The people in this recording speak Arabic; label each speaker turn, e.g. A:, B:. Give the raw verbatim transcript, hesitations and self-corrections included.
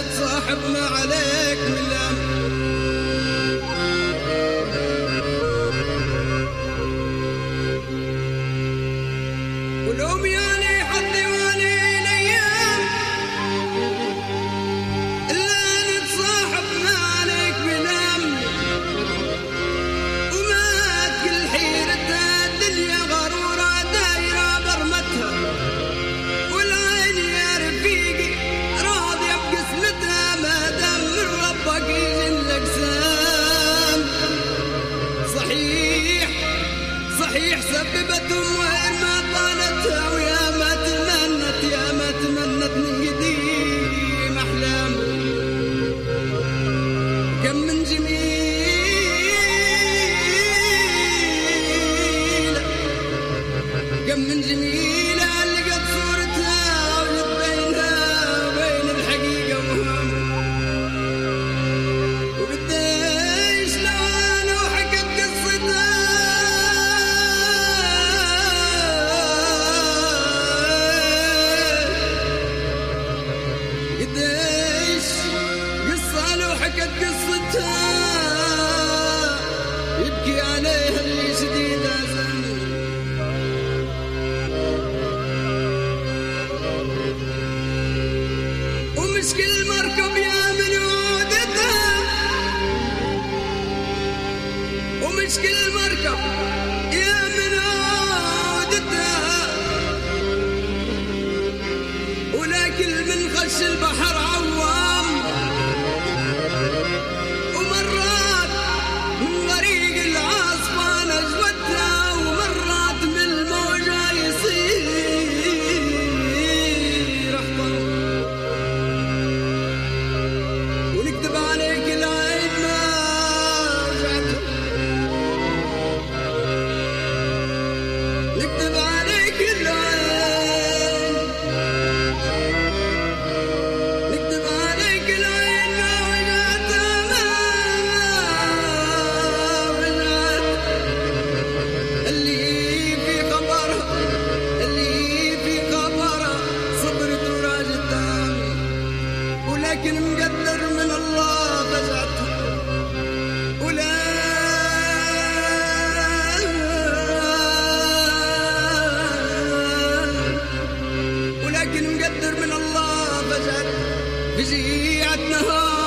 A: نتصاحب ما عليك من الأمر. ولوم يالي حظي والي الأيام إلا نتصاحب ما عليك من الأمر. ومات كل حيرتها الدنيا غرورة دايرة برمتها، والعين يا رفيقي راضية بقسمتها ما دام من ربك يجي الأقسام. صحيح صحيح سببتهم وين ما طالتها، ويا ما تمنت يا ما تمنت من قديم أحلام. كم من جميل كم من جميلة لقت صورتها وجد بينها وبين الحقيقة مهم. وقديش لو أنا وحكت قصتها قديش قصة لو حكت قصتها يبكي عليها اللي شديد أزل. ومش كل مركب يامن عودتها، ومش كل مركب يامن عودتها، ولكن من خش البحر عوام. ومرات من غريق العاصفة نجوتها، ومرات من الموجة يصير أحضر. ونكتب عليك العين ما وجعتها، نكتب عليك العين، نكتب عليك العين ما وجعتها ما وجعتها. اللي في خبرها اللي في خبرها صبرت وراجتها، ولكن مقدر من الله فزعتها. ولا ولكن مقدر من الله فزعتها. فزيعة نهار